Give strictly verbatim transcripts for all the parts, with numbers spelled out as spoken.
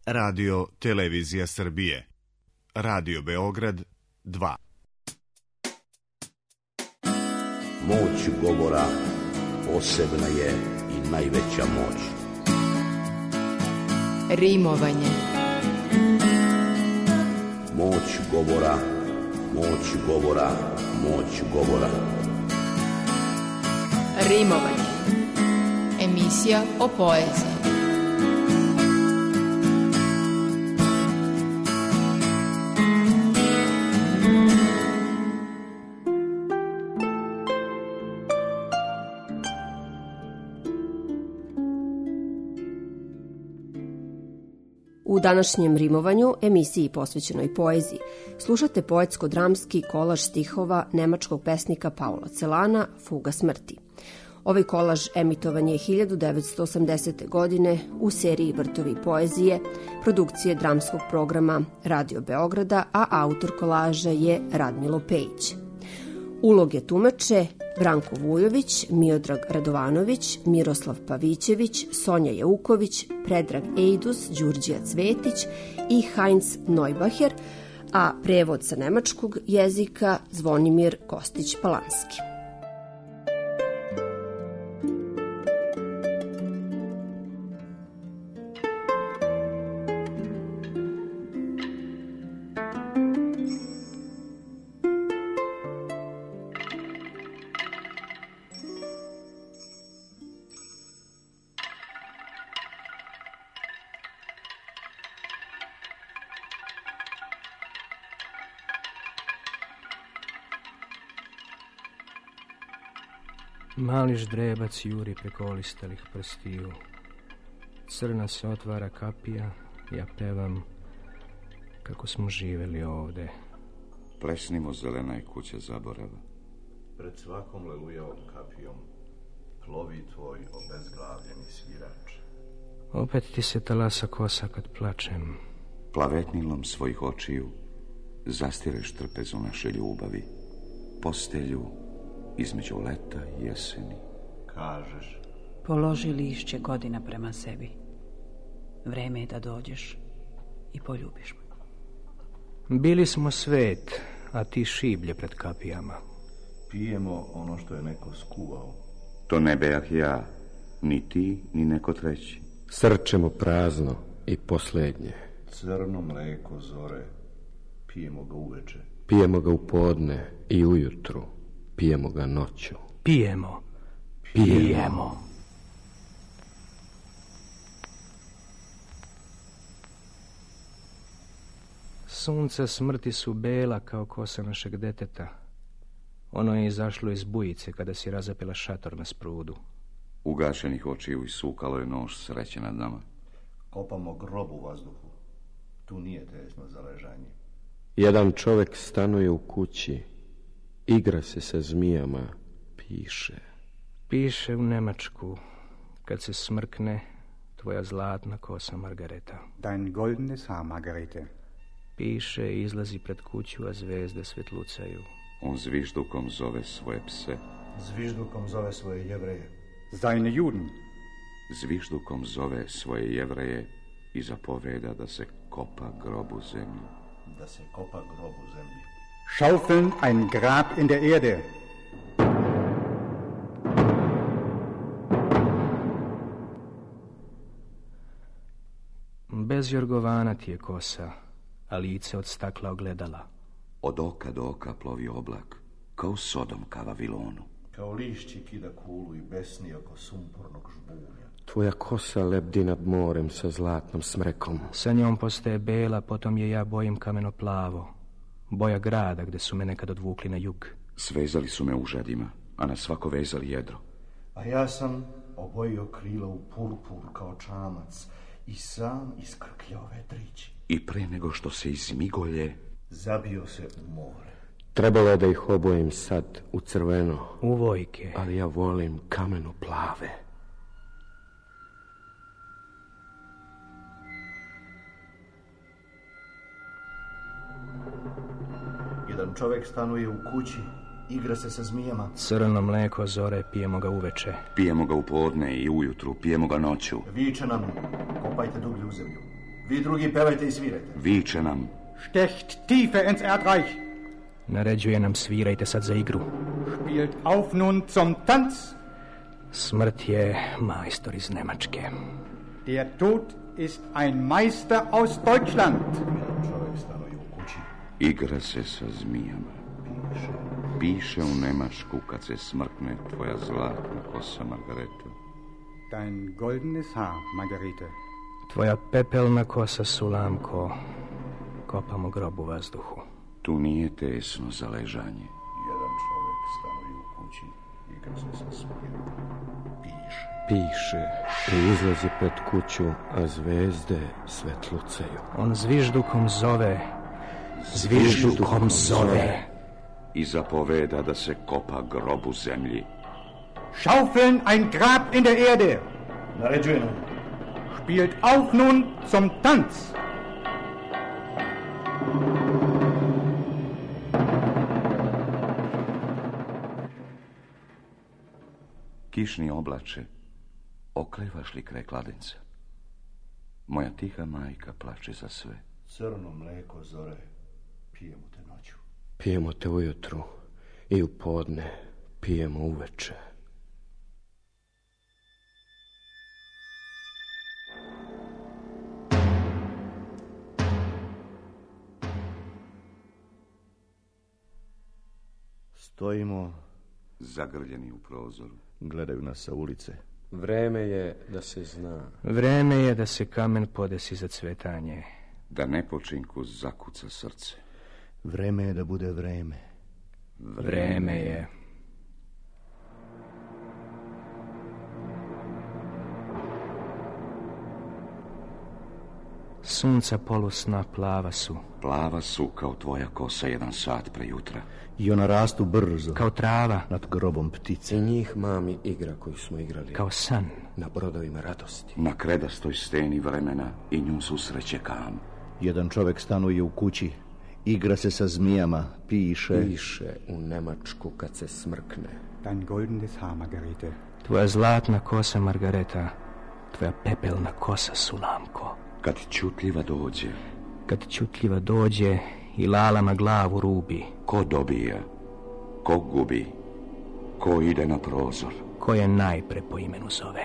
Radio Televizija Srbije. Radio Beograd dva. Moć govora posebna je i najveća moć. Rimovanje. Moć govora, moć govora, moć govora. Rimovanje. Emisija o poeziji. U današnjem rimovanju, emisiji posvećenoj poeziji, slušate poetsko-dramski kolaž stihova nemačkog pesnika Paula Celana Fuga smrti. Ovaj kolaž emitovan je hiljadu devetsto osamdesete. godine u seriji Vrtovi poezije, produkcije dramskog programa Radio Beograda, a autor kolaža je Radmilo Pejić. Uloge tumače Branko Vujović, Miodrag Radovanović, Miroslav Pavićević, Sonja Jauković, Predrag Ejdus, Đurđija Cvetić i Heinz Neubacher, a prevod sa nemačkog jezika Zvonimir Kostić-Palanski. Mali ždrebac juri preko olistalih prstiju. Crna se otvara kapija, ja pevam kako smo živeli ovde. Plesnimo, zelena je kuća zaborava. Pred svakom lelujavom kapijom plovi tvoj obezglavljeni svirač. Opet ti se talasa kosa kad plačem. Plavetnilom svojih očiju zastireš trpezu naše ljubavi, postelju između leta i jeseni. Kažeš, položi lišće godina prema sebi. Vreme je da dođeš i poljubiš me. Bili smo svet, a ti šiblje pred kapijama. pijemo ono što je neko skuvao. To ne bejah ja, ni ti, ni neko treći. Srčemo prazno i posljednje. Crno mleko zore, pijemo ga uveče. Pijemo ga u podne i ujutru. Pijemo ga noću. Pijemo. Pijemo. Pijemo. Sunca smrti su bela kao kosa našeg deteta. Ono je izašlo iz bujice kada si razapila šator na sprudu. Ugašenih očiju isukalo je nož sreće nad nama. Kopamo grob u vazduhu. Tu nije tesno za ležanje. Jedan čovjek stanuje u kući. Igra se sa zmijama, piše. Piše u Nemačku, kad se smrkne tvoja zlatna kosa Margareta. Dein goldenes Haar, Margarete. Piše i izlazi pred kuću, a zvezde svetlucaju. On zviždukom zove svoje pse. Zviždukom zove svoje Jevreje. Seine Juden. Zviždukom zove svoje Jevreje i zapoveda da se kopa grob u zemlju. Da se kopa grob u zemlji. Schaufeln ein Grab in der Erde. Bez jorgovana ti je kosa, a lice od stakla ogledala. Od oka do oka plovi oblak, kao Sodom ka Vavilonu. Kao lišći kida kulu i besni oko sumpornog žbunja. Tvoja kosa lebdi nad morem sa zlatnom smrekom. Sa njom postaje bela, potom je ja bojim kameno plavo. Boja grada gde su me nekad odvukli na jug. Svezali su me u žadima, a na svako vezali jedro. A ja sam obojio krila u purpur kao čamac i sam iskrkljao vetrić. I pre nego što se izmigolje, zabio se u more. Trebalo je da ih obojim sad u crveno. U vojke. Ali ja volim kameno plave. Jedan čovjek stanuje u kući, igra se sa zmijama. Crno mleko zore, pijemo ga uveče. Pijemo ga u podne i ujutru, pijemo ga noću. Viče nam, kopajte dublje u zemlju. Vi drugi pevajte i svirajte. Viče nam. Stecht tiefer ins Erdreich. Naređuje nam, svirajte sad za igru. Spielt auf nun zum Tanz. Smrt je majstor iz Nemačke. Der Tod ist ein Meister aus Deutschland. Igra se sa zmijama. Piše u Nemačku kad se smrkne tvoja zlatna kosa, Margareta. Dein goldenes Haar, Margarete. Tvoja pepelna kosa, Sulamko. Kopamo grob u vazduhu. Tu nije tesno za ležanje. Jedan čovjek stanuje u kući, igra se sa smijama. Piše. Piše i izlazi pred kuću, a zvezde svetlucaju. On zviždukom zove, zviždukom zove. I zapoveda da se kopa grob u zemlji. Schaufeln ein Grab in der Erde. Naređuje nam. Spielt auf nun zum Tanz. Kišni oblače, oklevaš li kraj kladenca? Moja tiha majka plače za sve. Crno mleko zore, pijemo te noću. Pijemo te ujutru i u podne pijemo uveče. Stojimo zagrljeni u prozoru. Gledaju nas sa ulice. Vreme je da se zna. Vreme je da se kamen podesi za cvetanje. Da nepočinku zakuca srce. Vreme je da bude vreme. Vreme je. Sunca polusna plava su. Plava su kao tvoja kosa jedan sat prejutra. I ona rastu brzo. Kao trava. Nad grobom ptice. I njih mami igra koju smo igrali. Kao san. Na brodovima radosti. Na kredastoj steni vremena i nju susreće kam. Jedan čovjek stanuje u kući, igra se sa zmijama, piše. Piše u Nemačku kad se smrkne. Dein goldenes Haar, Margarete. Tvoja zlatna kosa, Margareta. Tvoja pepelna kosa, Sulamko. Kad čutljiva dođe. Kad čutljiva dođe i lalama glavu rubi. Ko dobija? Ko gubi? Ko ide na prozor? Ko je najpre po imenu zove?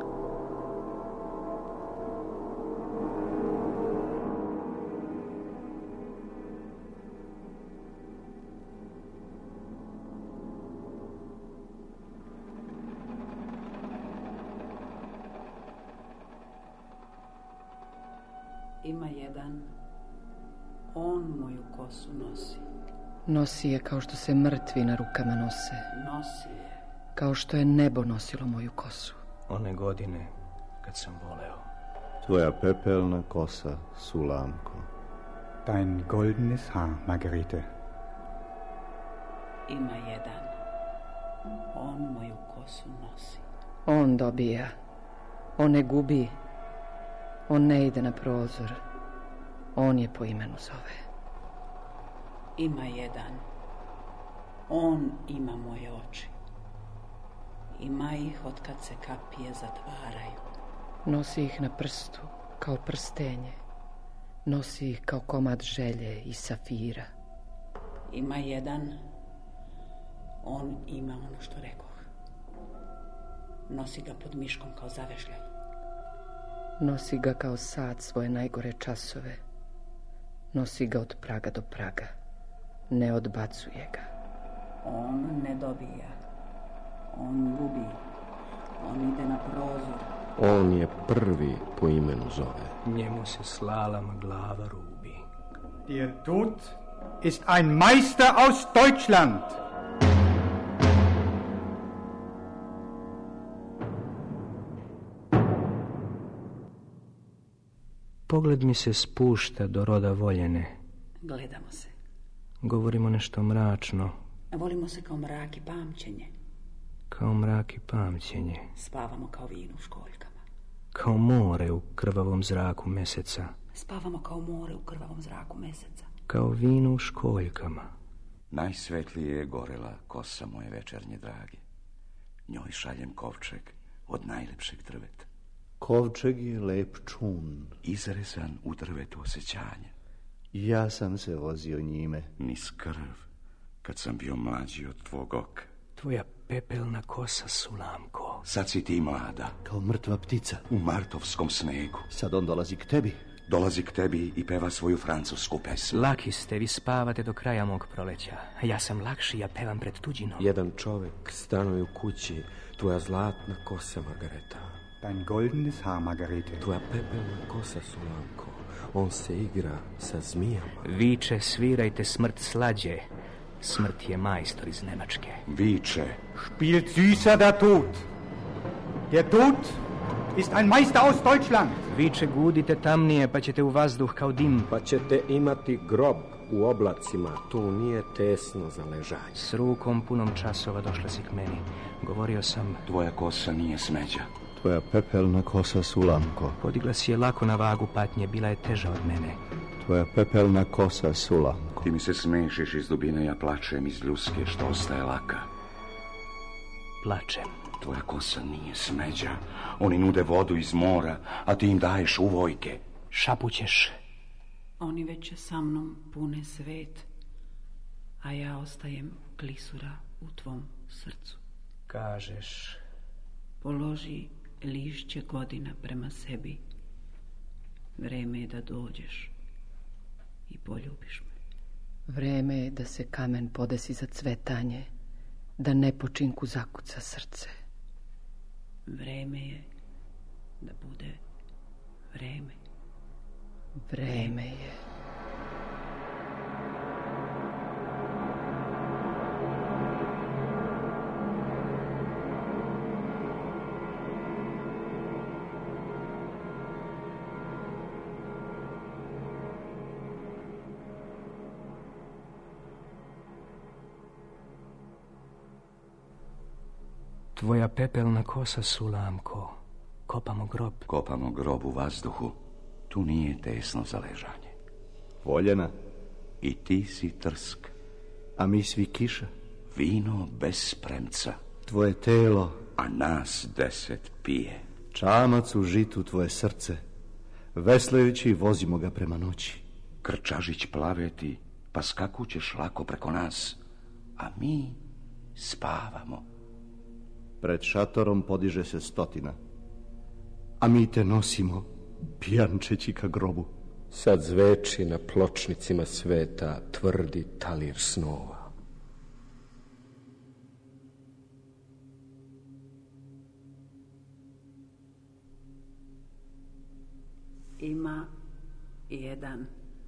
Ima jedan, on moju kosu nosi. Nosi je kao što se mrtvi na rukama nose. Nosi je. Kao što je nebo nosilo moju kosu. One godine kad sam voleo. Tvoja pepelna kosa, Sulamko. Dein goldenes Haar, Margarete. Ima jedan, on moju kosu nosi. On dobija, on ne gubi. On ne ide na prozor. On je po imenu zove. Ima jedan. On ima moje oči. Ima ih od kad se kapije zatvaraju. Nosi ih na prstu kao prstenje. Nosi ih kao komad želje i safira. Ima jedan. On ima ono što rekoh. Nosi ga pod miškom kao zavešljaj. Nosi ga kao sad svoje najgore časove. Nosi ga od praga do praga. Ne odbacuje ga. On ne dobija. On gubi. On ide na prozor. On je prvi po imenu zove. Njemu se slalama glava rubi. Der Tod ist ein Meister aus Deutschland. Pogled mi se spušta do roda voljene. Gledamo se. Govorimo nešto mračno. Volimo se kao mrak i pamćenje. Kao mrak i pamćenje. Spavamo kao vino u školjkama. Kao more u krvavom zraku meseca. Spavamo kao more u krvavom zraku meseca. Kao vino u školjkama. Najsvetlije je gorela kosa moje večernje drage. Njoj šaljem kovčeg od najlepšeg drveta. Kovčeg je lep čun. Izrezan u drvetu osjećanja. Ja sam se vozio njime. Niz krv, kad sam bio mlađi od tvog oka. Tvoja pepelna kosa, Sulamko. Sad si ti mlada. Kao mrtva ptica. U martovskom snegu. Sad on dolazi k tebi. Dolazi k tebi i peva svoju francusku pesmu. Laki ste, vi spavate do kraja mog proleća. Ja sam lakši, ja pevam pred tuđinom. Jedan čovjek stanuje u kući, tvoja zlatna kosa, Margareta. Dein goldenes Haar, Margarete. Tvoja pepelna kosa, Sulamko. On se igra sa zmijama. Viče, svirajte smrt slađe. Smrt je majstor iz Nemačke. Viče. Spielt süßer der Tod. Der Tod ist ein Meister aus Deutschland. Viče, gudite tamnije, pa ćete u vazduh kao dim. Pa ćete imati grob u oblacima, tu nije tesno za ležanje. S rukom punom časova došla si k meni. Govorio sam... Tvoja kosa nije smeđa. Tvoja pepelna kosa, Sulamko. Podigla si je lako na vagu patnje, bila je teža od mene. Tvoja pepelna kosa, Sulamko. Ti mi se smešiš iz dubine, ja plačem iz ljuske što ostaje laka. Plačem. Tvoja kosa nije smeđa. Oni nude vodu iz mora, a ti im daješ uvojke. Šapućeš. Oni već sa mnom pune svet, a ja ostajem klisura u tvom srcu. Kažeš. Položi lišće godina prema sebi. Vreme je da dođeš i poljubiš me. Vreme je da se kamen podesi za cvetanje, da nepočinku zakuca srce. Vreme je da bude vreme. Vreme je. Tvoja pepelna kosa, Sulamko. Kopamo grob. Kopamo grob u vazduhu. Tu nije tesno za ležanje. Voljena. I ti si trsk. A mi svi kiša. Vino bez spremca. Tvoje telo. A nas deset pije. Čamac u žitu tvoje srce. Veslajući vozimo ga prema noći. Krčažić plaveti, pa skakućeš lako preko nas. A mi spavamo. Pred šatorom podiže se stotina. A mi te nosimo, pijančeći ka grobu. Sad zveči na pločnicima sveta tvrdi talir snova. Ima jedan.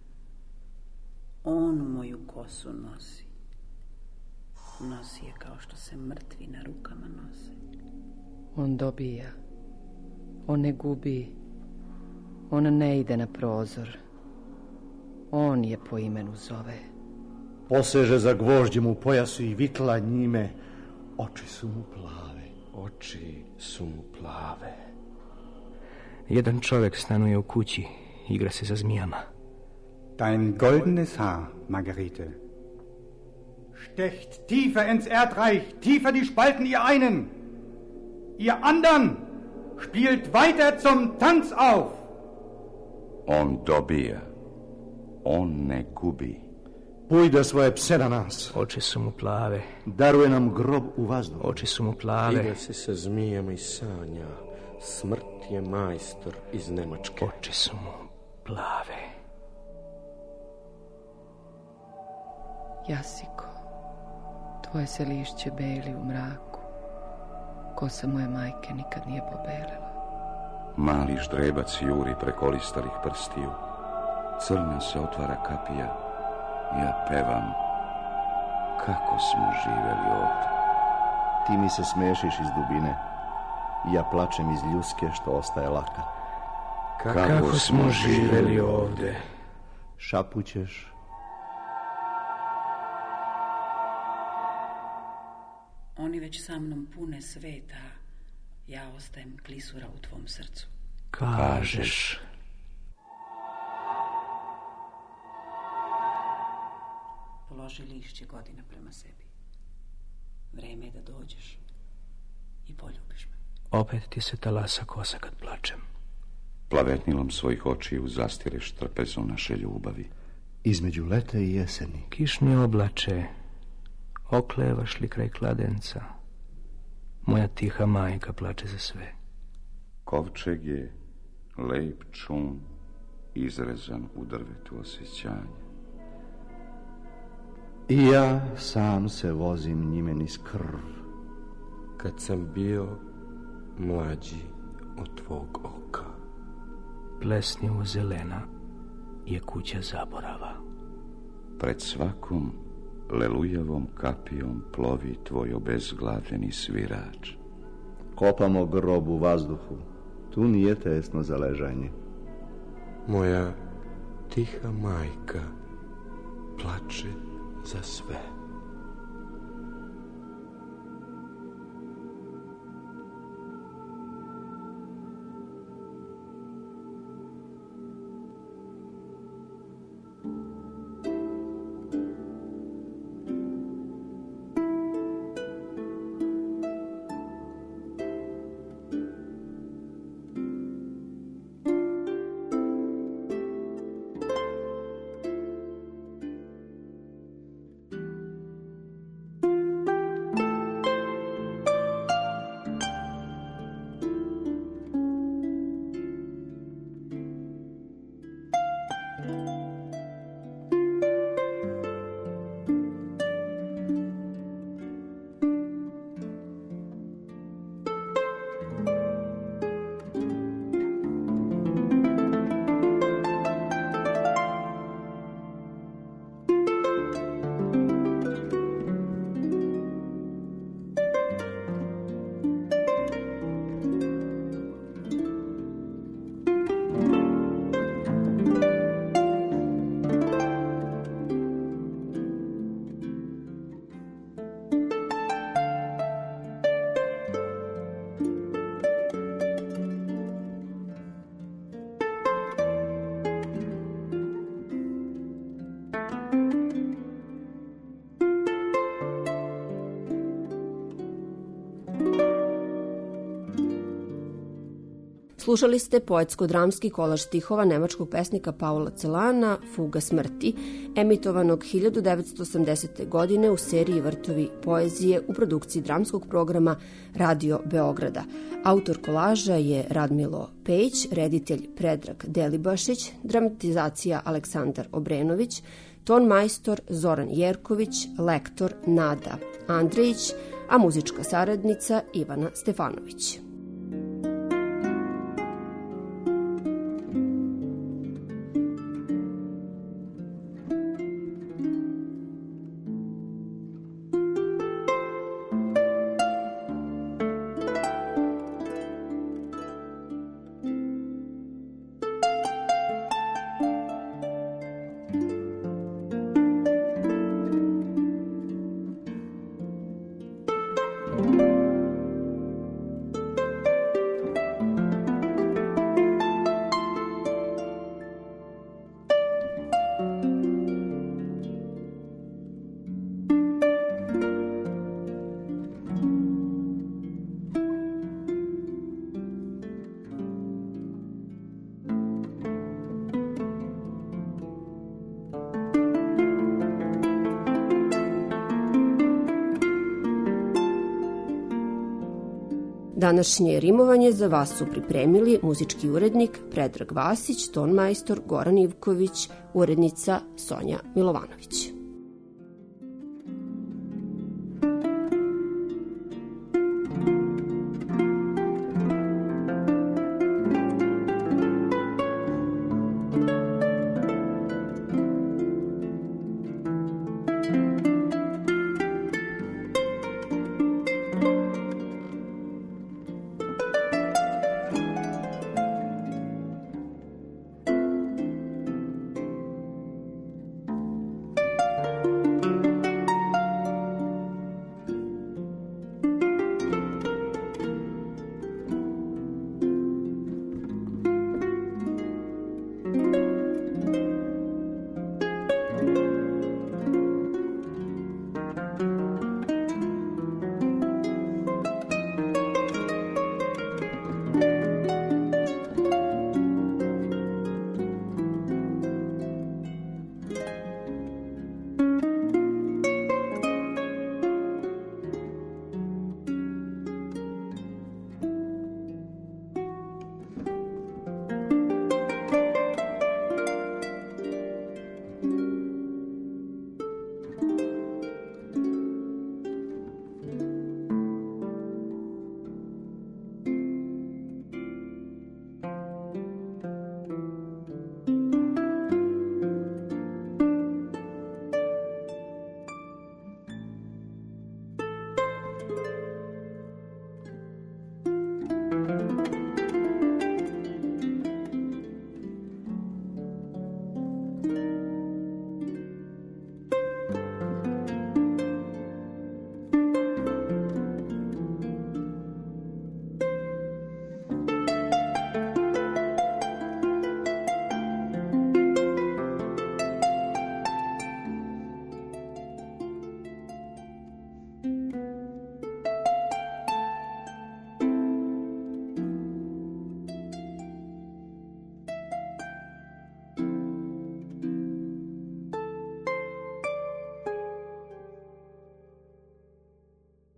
On moju kosu nosi. Nosi je kao što se mrtvi na rukama nose. On dobija. On ne gubi. On ne ide na prozor. On je po imenu zove. Poseže za gvožđem u pojasu i vitla njime. Oči su mu plave. Oči su mu plave. Jedan čovjek stanuje u kući, igra se za zmijama. Dein goldenes Haar, Margarete. Stecht tiefer ins Erdreich, tiefer die Spalten ihr einen. Ihr andern, spielt weiter zum Tanz auf. On dobija, on ne gubi. Pujda svoje pse na nas. Oči su mu plave. Daruje nam grob u vazduhu. Oči su mu plave. Igra se sa zmijama i sanja. Smrt je majstor iz Nemačke. Oči su mu plave. Jasiko, tvoje se lišće beli u mraku. Kosa moje majke nikad nije pobelela. Mali ždrebac juri preko listarih prstiju. Crna se otvara kapija. Ja pevam. Kako smo živeli ovdje. Ti mi se smešiš iz dubine. Ja plačem iz ljuske što ostaje laka. Kako, Kako smo živeli ovdje. Šapućeš. Oni već sa mnom pune sveta. Ja ostajem klisura u tvom srcu. Kažeš. Položi lišće godina prema sebi. Vreme je da dođeš i poljubiš me. Opet ti se talasa kosa kad plačem. Plavetnilom svojih očiju zastireš trpezu naše ljubavi. Između leta i jeseni. Kišni oblače, oklevaš li kraj kladenca? Moja tiha majka plače za sve. Kovčeg je lep čun izrezan u drvetu osjećanja. I ja sam se vozim njime niz krv. Kad sam bio mlađi od tvog oka. Plesnivo zelena je kuća zaborava. Pred svakom lelujavom kapijom plovi tvoj obezglavljeni svirač. Kopamo grob u vazduhu. Tu nije tesno za ležanje. Moja tiha majka plače za sve. Slušali ste poetsko-dramski kolaž stihova nemačkog pesnika Paula Celana Fuga smrti, emitovanog hiljadu devetsto osamdesete. godine u seriji Vrtovi poezije u produkciji dramskog programa Radio Beograda. Autor kolaža je Radmilo Pejić, reditelj Predrag Delibašić, dramatizacija Aleksandar Obrenović, ton majstor Zoran Jerković, lektor Nada Andrejić, a muzička saradnica Ivana Stefanović. Današnje rimovanje za vas su pripremili muzički urednik Predrag Vasić, ton majstor Goran Ivković, urednica Sonja Milovanović.